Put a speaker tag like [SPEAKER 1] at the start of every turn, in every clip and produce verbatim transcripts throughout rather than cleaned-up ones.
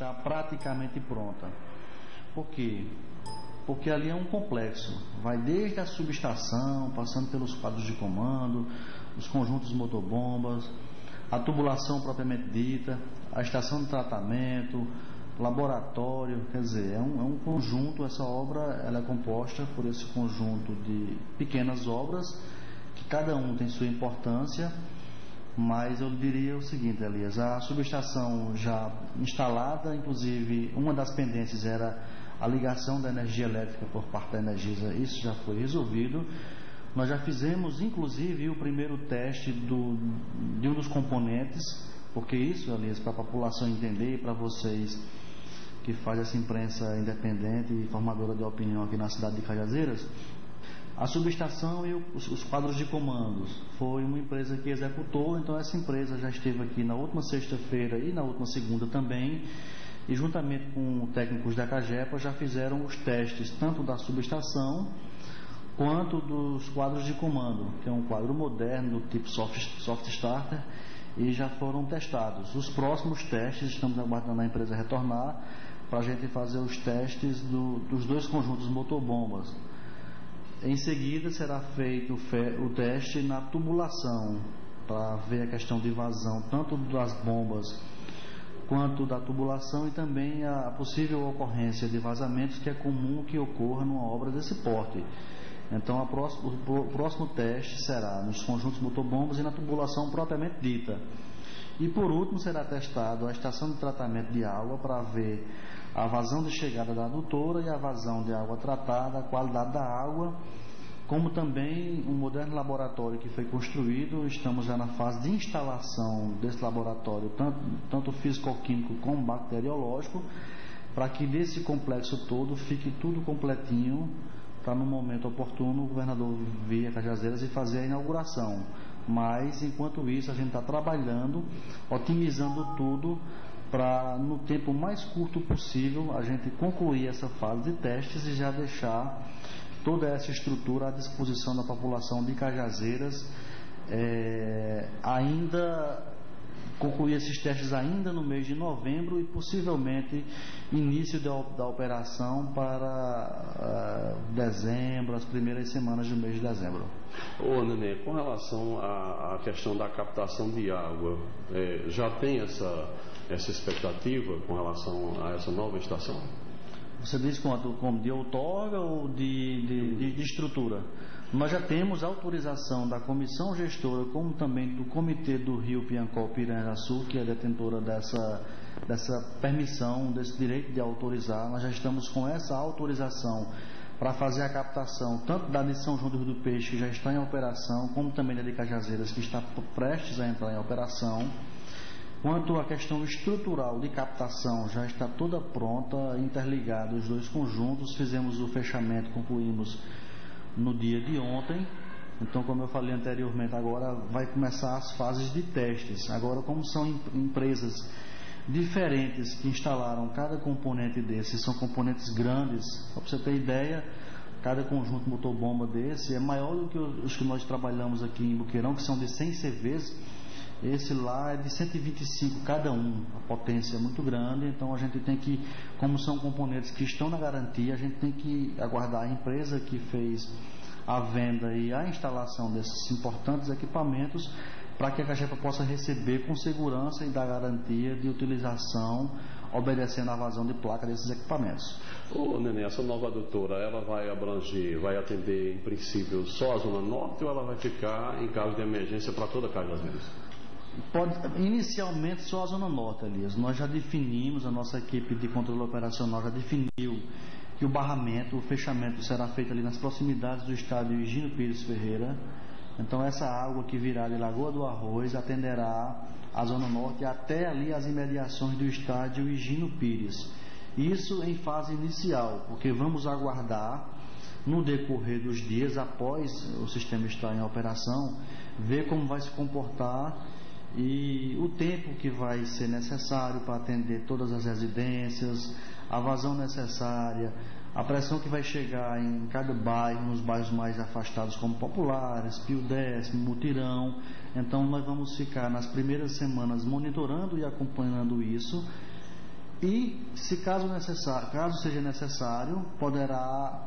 [SPEAKER 1] está praticamente pronta. Por quê? Porque ali é um complexo, vai desde a subestação, passando pelos quadros de comando, os conjuntos motobombas, a tubulação propriamente dita, a estação de tratamento, laboratório, quer dizer, é um, é um conjunto. Essa obra ela é composta por esse conjunto de pequenas obras, que cada um tem sua importância, mas eu diria o seguinte, Elias, a subestação já instalada, inclusive uma das pendências era a ligação da energia elétrica por parte da Energisa, isso já foi resolvido. Nós já fizemos, inclusive, o primeiro teste do, de um dos componentes, porque isso, Elias, para a população entender e para vocês que fazem essa imprensa independente e formadora de opinião aqui na cidade de Cajazeiras, a subestação e os, os quadros de comandos foi uma empresa que executou. Então essa empresa já esteve aqui na última sexta-feira e na última segunda também, e juntamente com técnicos da Cagepa já fizeram os testes tanto da subestação quanto dos quadros de comando, que é um quadro moderno do tipo soft, soft starter, e já foram testados. Os próximos testes, estamos aguardando a empresa retornar para a gente fazer os testes do, dos dois conjuntos motobombas. Em seguida será feito o teste na tubulação, para ver a questão de vazão, tanto das bombas quanto da tubulação, e também a possível ocorrência de vazamentos, que é comum que ocorra numa obra desse porte. Então a próxima, o próximo teste será nos conjuntos motobombas e na tubulação propriamente dita. E por último será testado a estação de tratamento de água, para ver a vazão de chegada da adutora e a vazão de água tratada, a qualidade da água, como também um moderno laboratório que foi construído. Estamos já na fase de instalação desse laboratório, tanto, tanto físico-químico como bacteriológico, para que desse complexo todo fique tudo completinho, para no momento oportuno o governador vir a Cajazeiras e fazer a inauguração. Mas enquanto isso a gente está trabalhando, otimizando tudo, para no tempo mais curto possível a gente concluir essa fase de testes e já deixar toda essa estrutura à disposição da população de Cajazeiras, é, ainda concluir esses testes ainda no mês de novembro e possivelmente início da, da operação para uh, dezembro, as primeiras semanas do mês de dezembro.
[SPEAKER 2] Ô Nenê, com relação à, à questão da captação de água, é, já tem essa, essa expectativa com relação a essa nova estação?
[SPEAKER 1] Você diz quanto? Como de outorga ou de, de, de, de estrutura? Nós já temos autorização da comissão gestora, como também do comitê do Rio Piancó Piranha-Sul, que é detentora dessa, dessa permissão, desse direito de autorizar. Nós já estamos com essa autorização para fazer a captação, tanto da de São João do Rio do Peixe, que já está em operação, como também da de Cajazeiras, que está prestes a entrar em operação. Quanto à questão estrutural de captação, já está toda pronta, interligada os dois conjuntos. Fizemos o fechamento, concluímos no dia de ontem. Então, como eu falei anteriormente, agora vai começar as fases de testes. Agora, como são empresas diferentes que instalaram cada componente desses, são componentes grandes, só para você ter ideia, cada conjunto motobomba desse é maior do que os que nós trabalhamos aqui em Boqueirão, que são de cem C Vs. Esse lá é de cento e vinte e cinco cada um, a potência é muito grande. Então a gente tem que, como são componentes que estão na garantia, a gente tem que aguardar a empresa que fez a venda e a instalação desses importantes equipamentos, para que a Cagepa possa receber com segurança e dar garantia de utilização, obedecendo à vazão de placa desses equipamentos.
[SPEAKER 2] Ô Nenê, essa nova adutora, ela vai abranger, vai atender em princípio só a Zona Norte, ou ela vai ficar em caso de emergência para toda a Cajazeiras?
[SPEAKER 1] Pode, inicialmente só a Zona Norte, Elias. Nós já definimos, a nossa equipe de controle operacional já definiu que o barramento, o fechamento será feito ali nas proximidades do estádio Higino Pires Ferreira. Então essa água que virá de Lagoa do Arroz atenderá a Zona Norte até ali as imediações do estádio Higino Pires. Isso em fase inicial, porque vamos aguardar no decorrer dos dias após o sistema estar em operação, ver como vai se comportar e o tempo que vai ser necessário para atender todas as residências, a vazão necessária, a pressão que vai chegar em cada bairro, nos bairros mais afastados como Populares, Pio Décimo, Mutirão. Então nós vamos ficar nas primeiras semanas monitorando e acompanhando isso, E, se caso, necessário, caso seja necessário, poderá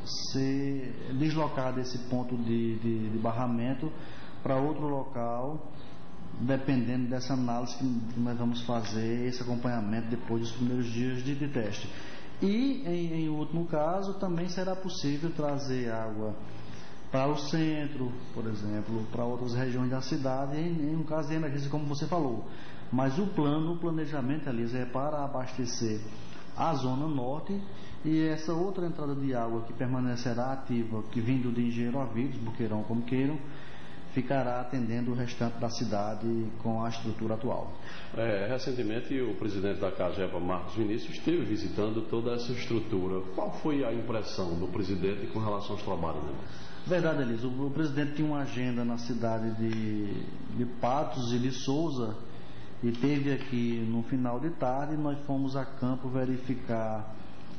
[SPEAKER 1] ser deslocado esse ponto de, de, de barramento para outro local, dependendo dessa análise que nós vamos fazer, esse acompanhamento depois dos primeiros dias de, de teste. E, em, em último caso, também será possível trazer água para o centro, por exemplo, para outras regiões da cidade, em, em um caso de emergência, como você falou. Mas o plano, o planejamento, Elisa, é para abastecer a zona norte e essa outra entrada de água que permanecerá ativa, que vindo de Engenheiro Avidos, Boqueirão, como queiram, ficará atendendo o restante da cidade com a estrutura atual.
[SPEAKER 2] É, recentemente o presidente da CAGEPA, Marcos Vinícius, esteve visitando toda essa estrutura. Qual foi a impressão do presidente com relação aos trabalhos, né?
[SPEAKER 1] Verdade, Elisa. O, o presidente tinha uma agenda na cidade de, de Patos e de Souza e teve aqui no final de tarde. Nós fomos a campo verificar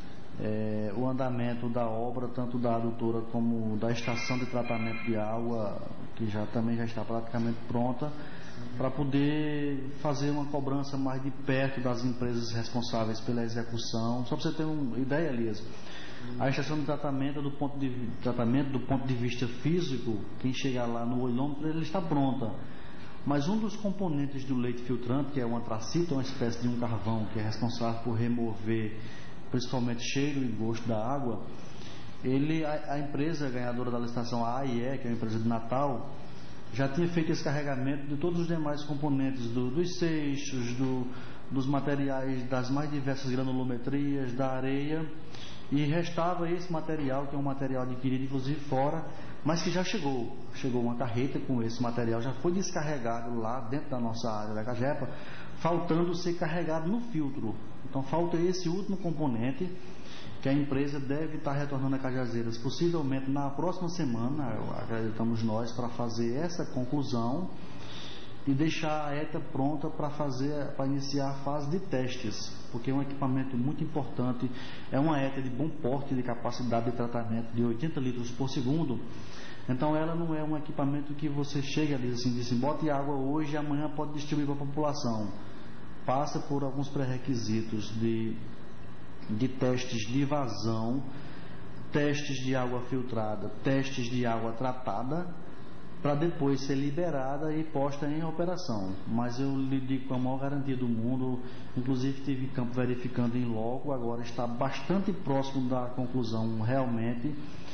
[SPEAKER 1] É, o andamento da obra, tanto da adutora como da estação de tratamento de água, que já também já está praticamente pronta, para poder fazer uma cobrança mais de perto das empresas responsáveis pela execução. Só para você ter uma ideia, Elias, a estação de tratamento do ponto de tratamento do ponto de vista físico, quem chegar lá no olhômetro, ele está pronta. Mas um dos componentes do leite filtrante, que é um antracito, uma espécie de um carvão que é responsável por remover principalmente cheiro e gosto da água, ele, a, a empresa ganhadora da licitação, a A I E, que é a empresa de Natal, já tinha feito esse carregamento de todos os demais componentes do, dos seixos, do, dos materiais das mais diversas granulometrias, da areia, e restava esse material, que é um material adquirido inclusive fora, mas que já chegou. Chegou uma carreta com esse material, já foi descarregado lá dentro da nossa área da CAGEPA, faltando ser carregado no filtro. Então falta esse último componente que a empresa deve estar retornando a Cajazeiras, possivelmente na próxima semana, acreditamos nós, para fazer essa conclusão e deixar a ETA pronta para fazer, para iniciar a fase de testes, porque é um equipamento muito importante, é uma ETA de bom porte, de capacidade de tratamento de oitenta litros por segundo. Então ela não é um equipamento que você chega ali assim, diz assim, bote água hoje e amanhã pode distribuir para a população. Passa por alguns pré-requisitos de, de testes de vazão, testes de água filtrada, testes de água tratada, para depois ser liberada e posta em operação. Mas eu lhe digo com a maior garantia do mundo, inclusive estive em campo verificando em loco, agora está bastante próximo da conclusão realmente.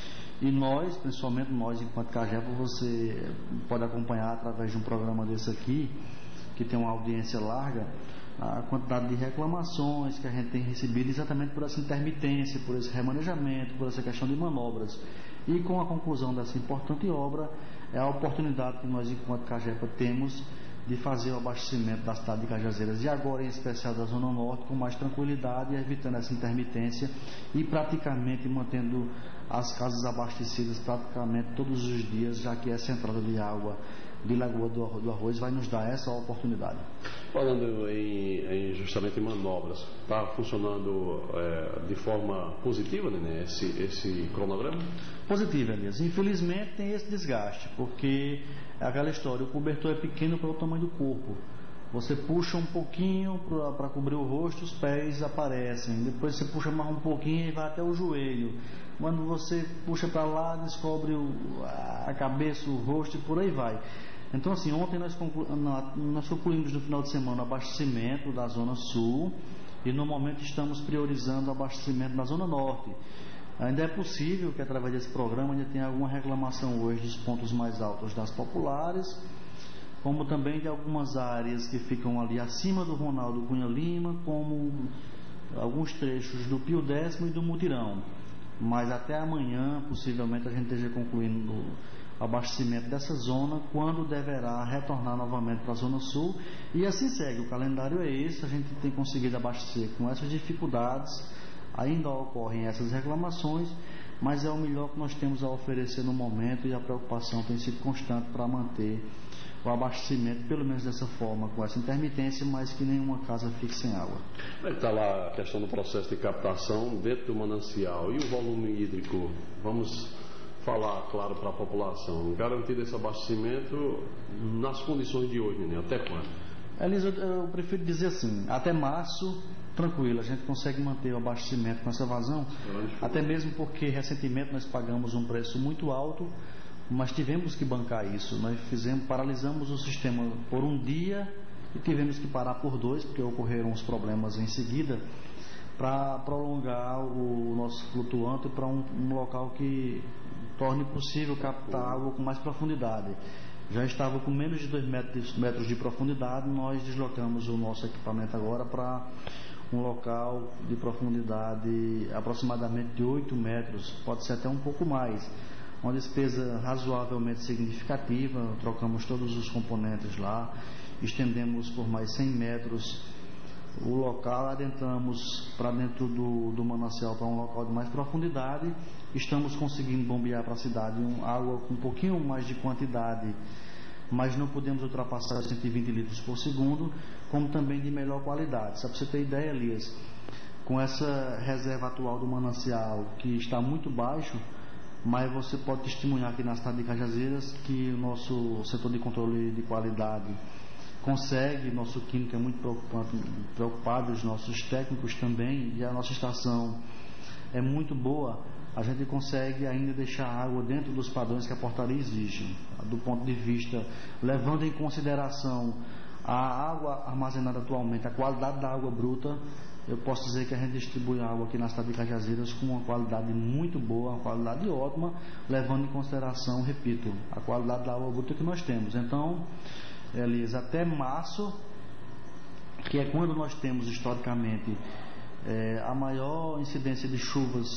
[SPEAKER 1] E nós, principalmente nós enquanto CAGEPA, você pode acompanhar através de um programa desse aqui, que tem uma audiência larga, a quantidade de reclamações que a gente tem recebido exatamente por essa intermitência, por esse remanejamento, por essa questão de manobras. E com a conclusão dessa importante obra, é a oportunidade que nós enquanto CAGEPA temos de fazer o abastecimento da cidade de Cajazeiras e agora em especial da Zona Norte com mais tranquilidade, evitando essa intermitência e praticamente mantendo as casas abastecidas praticamente todos os dias, já que essa entrada de água de Lagoa do Arroz vai nos dar essa oportunidade.
[SPEAKER 2] Falando em, em justamente em manobras, está funcionando é, de forma positiva, né, esse, esse cronograma?
[SPEAKER 1] Positiva, Elias. Infelizmente tem esse desgaste, porque é aquela história, o cobertor é pequeno para o tamanho do corpo. Você puxa um pouquinho para cobrir o rosto, os pés aparecem. Depois você puxa mais um pouquinho e vai até o joelho. Quando você puxa para lá, descobre o, a cabeça, o rosto e por aí vai. Então assim, ontem nós, conclu... nós concluímos no final de semana o abastecimento da Zona Sul e no momento estamos priorizando o abastecimento da Zona Norte. Ainda é possível que através desse programa ainda tenha alguma reclamação hoje dos pontos mais altos das populares, como também de algumas áreas que ficam ali acima do Ronaldo Cunha Lima, como alguns trechos do Pio Décimo e do Mutirão. Mas até amanhã, possivelmente, a gente esteja concluindo o abastecimento dessa zona, quando deverá retornar novamente para a Zona Sul. E assim segue, o calendário é esse, a gente tem conseguido abastecer com essas dificuldades, ainda ocorrem essas reclamações, mas é o melhor que nós temos a oferecer no momento e a preocupação tem sido constante para manter o abastecimento, pelo menos dessa forma, com essa intermitência, mas que nenhuma casa fique sem água.
[SPEAKER 2] Como é que está lá a questão do processo de captação dentro do manancial e o volume hídrico? Vamos falar, claro, para a população. Garantido esse abastecimento nas condições de hoje, né? Até quando?
[SPEAKER 1] Elisa, eu prefiro dizer assim, até março tranquilo, a gente consegue manter o abastecimento com essa vazão, até mesmo porque recentemente nós pagamos um preço muito alto, mas tivemos que bancar isso. Nós fizemos, paralisamos o sistema por um dia e tivemos que parar por dois, porque ocorreram os problemas em seguida, para prolongar o nosso flutuante para um, um local que torne possível captar água com mais profundidade. Já estava com menos de dois metros, metros de profundidade, nós deslocamos o nosso equipamento agora para um local de profundidade aproximadamente de oito metros, pode ser até um pouco mais. Uma despesa razoavelmente significativa, trocamos todos os componentes lá, estendemos por mais cem metros o local, adentramos para dentro do, do manancial para um local de mais profundidade, estamos conseguindo bombear para a cidade um, água com um pouquinho mais de quantidade, mas não podemos ultrapassar cento e vinte litros por segundo, como também de melhor qualidade. Só para você ter ideia, Elias, com essa reserva atual do manancial, que está muito baixo, mas você pode testemunhar aqui na cidade de Cajazeiras que o nosso setor de controle de qualidade consegue, nosso químico é muito preocupado, os nossos técnicos também, e a nossa estação é muito boa, a gente consegue ainda deixar a água dentro dos padrões que a portaria exige, do ponto de vista, levando em consideração a água armazenada atualmente, a qualidade da água bruta. Eu posso dizer que a gente distribui a água aqui na cidade de Cajazeiras com uma qualidade muito boa, uma qualidade ótima, levando em consideração, repito, a qualidade da água bruta que nós temos. Então, Elias, até março, que é quando nós temos historicamente é, a maior incidência de chuvas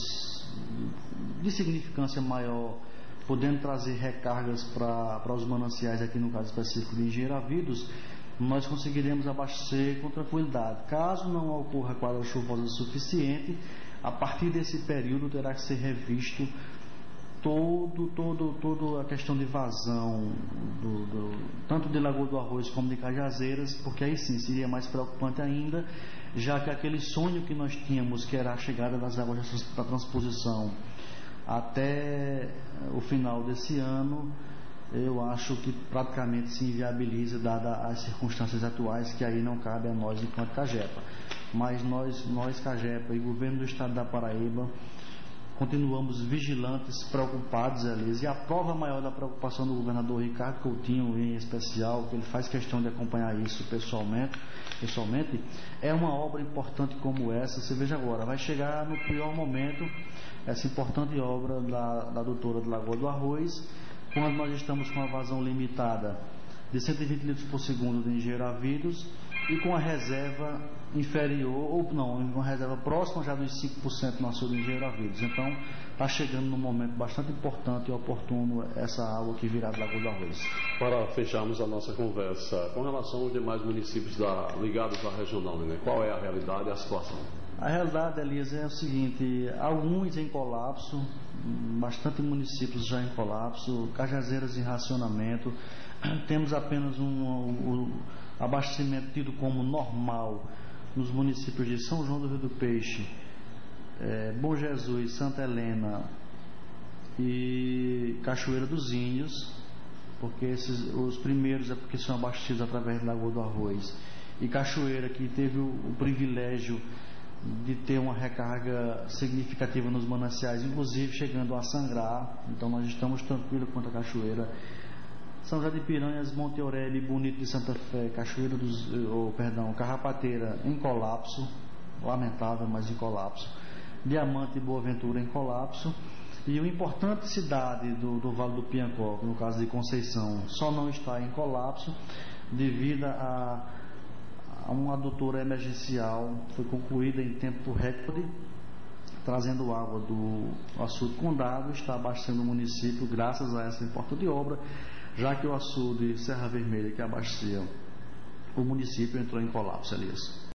[SPEAKER 1] de significância maior, podendo trazer recargas para os mananciais, aqui no caso específico de Engenheiro-Avidos, nós conseguiremos abastecer com tranquilidade. Caso não ocorra quadra chuvosa suficiente, a partir desse período terá que ser revisto todo, todo, toda a questão de vazão, do, do, tanto de Lagoa do Arroz como de Cajazeiras, porque aí sim seria mais preocupante ainda, já que aquele sonho que nós tínhamos, que era a chegada das águas da transposição até o final desse ano, eu acho que praticamente se inviabiliza, dada as circunstâncias atuais, que aí não cabe a nós enquanto Cagepa. Mas nós, nós Cagepa e governo do estado da Paraíba, continuamos vigilantes, preocupados, Elias, e a prova maior da preocupação do governador Ricardo Coutinho, em especial, que ele faz questão de acompanhar isso pessoalmente, pessoalmente, é uma obra importante como essa. Você veja agora, vai chegar no pior momento essa importante obra da, da doutora de Lagoa do Arroz, quando nós estamos com a vazão limitada de cento e vinte litros por segundo de Engenheiro-Avidos e com a reserva inferior, ou não, uma reserva próxima já dos cinco por cento no açude de Engenheiro-Avidos. Então, está chegando num momento bastante importante e oportuno essa água que virá de Lagoa do Arroz.
[SPEAKER 2] Para fecharmos a nossa conversa, com relação aos demais municípios da, ligados à regional, né? Qual é a realidade e a situação?
[SPEAKER 1] A realidade, Elias, é o seguinte: alguns em colapso, bastante municípios já em colapso, Cajazeiras em racionamento, temos apenas um, um, um abastecimento tido como normal nos municípios de São João do Rio do Peixe, é, Bom Jesus, Santa Helena e Cachoeira dos Índios, porque esses, os primeiros é porque são abastecidos através da Lagoa do Arroz, e Cachoeira, que teve o, o privilégio de ter uma recarga significativa nos mananciais, inclusive chegando a sangrar. Então nós estamos tranquilos quanto a Cachoeira. São José de Piranhas, Monte Aurélio, Bonito de Santa Fé, Cachoeira dos, oh, perdão, Carrapateira em colapso, lamentável, mas em colapso. Diamante e Boa Ventura em colapso. E uma importante cidade do, do Vale do Piancó, no caso de Conceição, só não está em colapso devido a uma adutora emergencial, foi concluída em tempo recorde, trazendo água do açude Condado, está abastecendo o município graças a essa importante obra, já que o açude Serra Vermelha, que abastecia o município, entrou em colapso, Elias.